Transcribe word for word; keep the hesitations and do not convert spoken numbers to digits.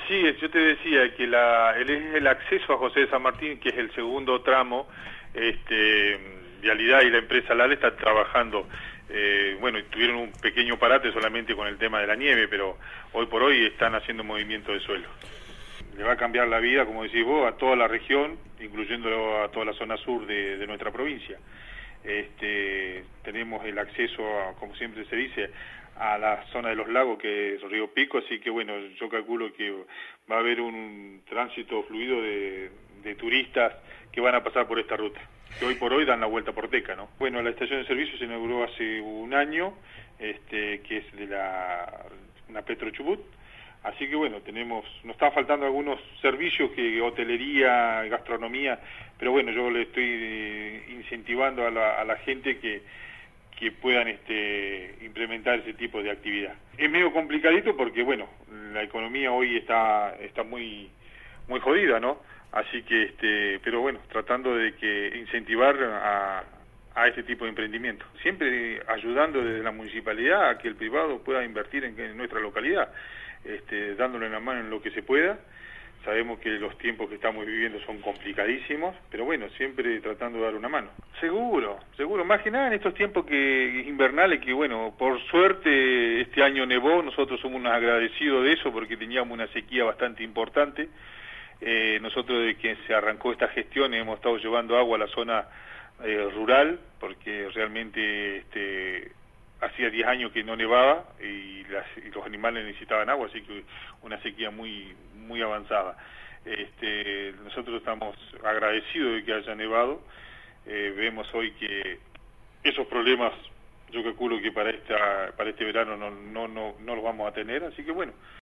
Sí, yo te decía que la, el, el acceso a José de San Martín, que es el segundo tramo, este, Vialidad y la empresa Lal están trabajando, eh, bueno, tuvieron un pequeño parate solamente con el tema de la nieve, pero hoy por hoy están haciendo movimiento de suelo. Le va a cambiar la vida, como decís vos, a toda la región, incluyendo a toda la zona sur de, de nuestra provincia. Este, tenemos el acceso, a, como siempre se dice, a la zona de los lagos, que es Río Pico, así que bueno, yo calculo que va a haber un tránsito fluido de, de turistas que van a pasar por esta ruta, que hoy por hoy dan la vuelta por Teca, ¿no? Bueno, la estación de servicio se inauguró hace un año, este, que es de la una Petro Chubut. Así que bueno, tenemos, nos están faltando algunos servicios, que hotelería, gastronomía, pero bueno, yo le estoy eh, incentivando a la, a la gente que, que puedan este, implementar ese tipo de actividad. Es medio complicadito porque bueno, la economía hoy está, está muy, muy jodida, ¿no? Así que, este, pero bueno, tratando de que incentivar a, a este tipo de emprendimiento. Siempre ayudando desde la municipalidad a que el privado pueda invertir en, en nuestra localidad. Este, dándole la mano en lo que se pueda. Sabemos que los tiempos que estamos viviendo son complicadísimos, pero bueno, siempre tratando de dar una mano. Seguro, seguro, más que nada en estos tiempos que invernales, que bueno, por suerte este año nevó, nosotros somos unos agradecidos de eso porque teníamos una sequía bastante importante. Eh, nosotros desde que se arrancó esta gestión hemos estado llevando agua a la zona eh, rural, porque realmente este hacía diez años que no nevaba y, las, y los animales necesitaban agua, así que una sequía muy muy avanzada. Este, nosotros estamos agradecidos de que haya nevado. Eh, vemos hoy que esos problemas, yo calculo que para esta para este verano no no no no los vamos a tener, así que bueno.